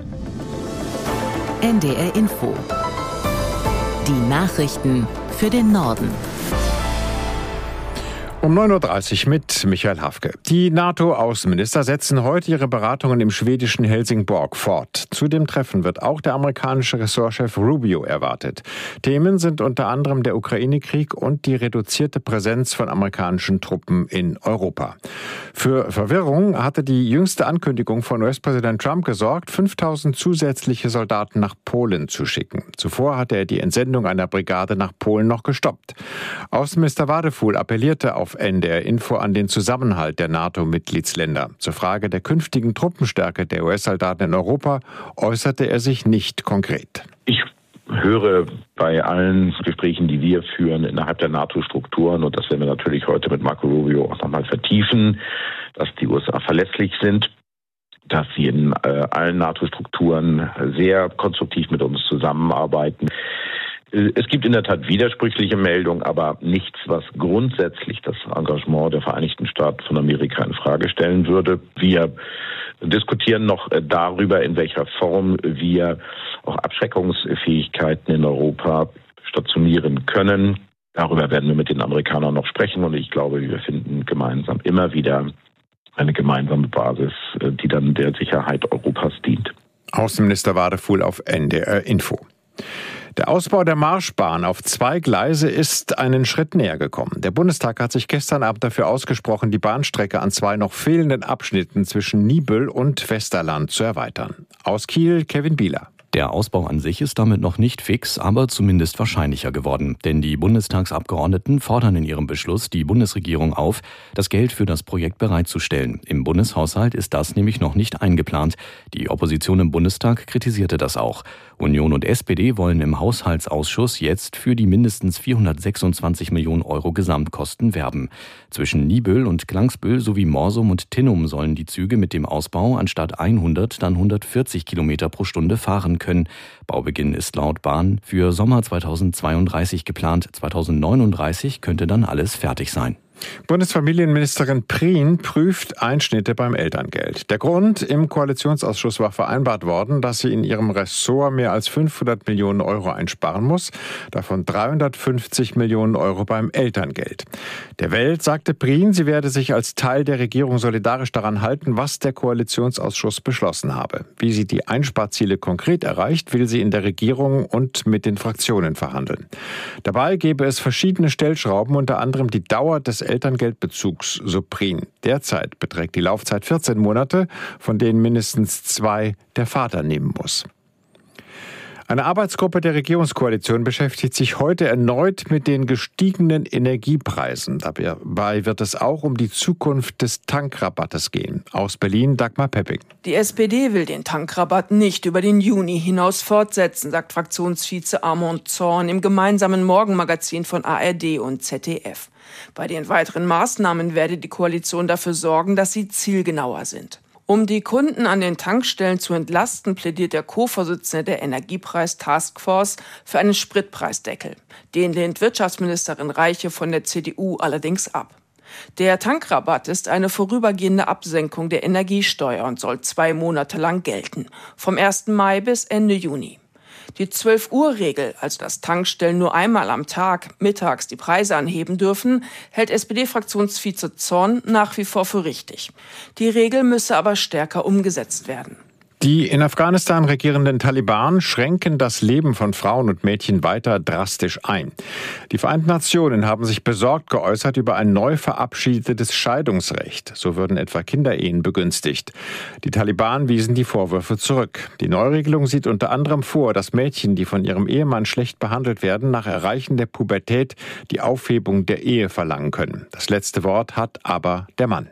NDR Info. Die Nachrichten für den Norden. Um 9.30 Uhr mit Michael Hafke. Die NATO-Außenminister setzen heute ihre Beratungen im schwedischen Helsingborg fort. Zu dem Treffen wird auch der amerikanische Ressortchef Rubio erwartet. Themen sind unter anderem der Ukraine-Krieg und die reduzierte Präsenz von amerikanischen Truppen in Europa. Für Verwirrung hatte die jüngste Ankündigung von US-Präsident Trump gesorgt, 5.000 zusätzliche Soldaten nach Polen zu schicken. Zuvor hatte er die Entsendung einer Brigade nach Polen noch gestoppt. Außenminister Wadefuhl appellierte auf NDR Info an den Zusammenhalt der NATO-Mitgliedsländer. Zur Frage der künftigen Truppenstärke der US-Soldaten in Europa äußerte er sich nicht konkret. Ich höre bei allen Gesprächen, die wir führen innerhalb der NATO-Strukturen, und das werden wir natürlich heute mit Marco Rubio auch nochmal vertiefen, dass die USA verlässlich sind, dass sie in allen NATO-Strukturen sehr konstruktiv mit uns zusammenarbeiten. Es gibt in der Tat widersprüchliche Meldungen, aber nichts, was grundsätzlich das Engagement der Vereinigten Staaten von Amerika in Frage stellen würde. Wir diskutieren noch darüber, in welcher Form wir auch Abschreckungsfähigkeiten in Europa stationieren können. Darüber werden wir mit den Amerikanern noch sprechen, und ich glaube, wir finden gemeinsam immer wieder eine gemeinsame Basis, die dann der Sicherheit Europas dient. Außenminister Wadefuhl auf NDR Info. Der Ausbau der Marschbahn auf 2 Gleise ist einen Schritt näher gekommen. Der Bundestag hat sich gestern Abend dafür ausgesprochen, die Bahnstrecke an 2 noch fehlenden Abschnitten zwischen Niebüll und Westerland zu erweitern. Aus Kiel, Kevin Bieler. Der Ausbau an sich ist damit noch nicht fix, aber zumindest wahrscheinlicher geworden. Denn die Bundestagsabgeordneten fordern in ihrem Beschluss die Bundesregierung auf, das Geld für das Projekt bereitzustellen. Im Bundeshaushalt ist das nämlich noch nicht eingeplant. Die Opposition im Bundestag kritisierte das auch. Union und SPD wollen im Haushaltsausschuss jetzt für die mindestens 426 Millionen Euro Gesamtkosten werben. Zwischen Niebüll und Klangsbüll sowie Morsum und Tinnum sollen die Züge mit dem Ausbau anstatt 100 dann 140 Kilometer pro Stunde fahren können. Baubeginn ist laut Bahn für Sommer 2032 geplant. 2039 könnte dann alles fertig sein. Bundesfamilienministerin Prien prüft Einschnitte beim Elterngeld. Der Grund: im Koalitionsausschuss war vereinbart worden, dass sie in ihrem Ressort mehr als 500 Millionen Euro einsparen muss, davon 350 Millionen Euro beim Elterngeld. Der Welt sagte Prien, sie werde sich als Teil der Regierung solidarisch daran halten, was der Koalitionsausschuss beschlossen habe. Wie sie die Einsparziele konkret erreicht, will sie in der Regierung und mit den Fraktionen verhandeln. Dabei gäbe es verschiedene Stellschrauben, unter anderem die Dauer des Elterngeldbezugs, so Prien. Derzeit beträgt die Laufzeit 14 Monate, von denen mindestens 2 der Vater nehmen muss. Eine Arbeitsgruppe der Regierungskoalition beschäftigt sich heute erneut mit den gestiegenen Energiepreisen. Dabei wird es auch um die Zukunft des Tankrabattes gehen. Aus Berlin, Dagmar Pepping. Die SPD will den Tankrabatt nicht über den Juni hinaus fortsetzen, sagt Fraktionsvize Armand Zorn im gemeinsamen Morgenmagazin von ARD und ZDF. Bei den weiteren Maßnahmen werde die Koalition dafür sorgen, dass sie zielgenauer sind. Um die Kunden an den Tankstellen zu entlasten, plädiert der Co-Vorsitzende der Energiepreis-Taskforce für einen Spritpreisdeckel. Den lehnt Wirtschaftsministerin Reiche von der CDU allerdings ab. Der Tankrabatt ist eine vorübergehende Absenkung der Energiesteuer und soll 2 Monate lang gelten, vom 1. Mai bis Ende Juni. Die 12-Uhr-Regel, also dass Tankstellen nur einmal am Tag mittags die Preise anheben dürfen, hält SPD-Fraktionsvize Zorn nach wie vor für richtig. Die Regel müsse aber stärker umgesetzt werden. Die in Afghanistan regierenden Taliban schränken das Leben von Frauen und Mädchen weiter drastisch ein. Die Vereinten Nationen haben sich besorgt geäußert über ein neu verabschiedetes Scheidungsrecht. So würden etwa Kinderehen begünstigt. Die Taliban wiesen die Vorwürfe zurück. Die Neuregelung sieht unter anderem vor, dass Mädchen, die von ihrem Ehemann schlecht behandelt werden, nach Erreichen der Pubertät die Aufhebung der Ehe verlangen können. Das letzte Wort hat aber der Mann.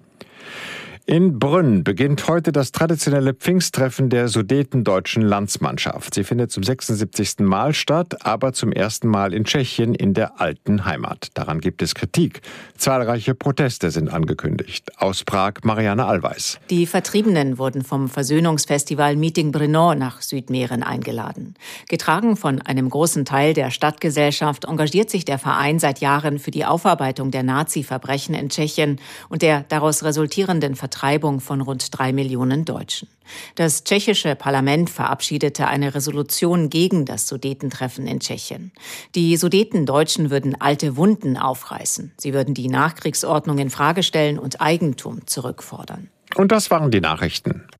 In Brünn beginnt heute das traditionelle Pfingsttreffen der sudetendeutschen Landsmannschaft. Sie findet zum 76. Mal statt, aber zum ersten Mal in Tschechien, in der alten Heimat. Daran gibt es Kritik. Zahlreiche Proteste sind angekündigt. Aus Prag Marianne Allweis. Die Vertriebenen wurden vom Versöhnungsfestival Meeting Brno nach Südmähren eingeladen. Getragen von einem großen Teil der Stadtgesellschaft engagiert sich der Verein seit Jahren für die Aufarbeitung der Nazi-Verbrechen in Tschechien und der daraus resultierenden Vertreibung Vertreibung von rund 3 Millionen Deutschen. Das tschechische Parlament verabschiedete eine Resolution gegen das Sudetentreffen in Tschechien. Die Sudetendeutschen würden alte Wunden aufreißen. Sie würden die Nachkriegsordnung in Frage stellen und Eigentum zurückfordern. Und das waren die Nachrichten.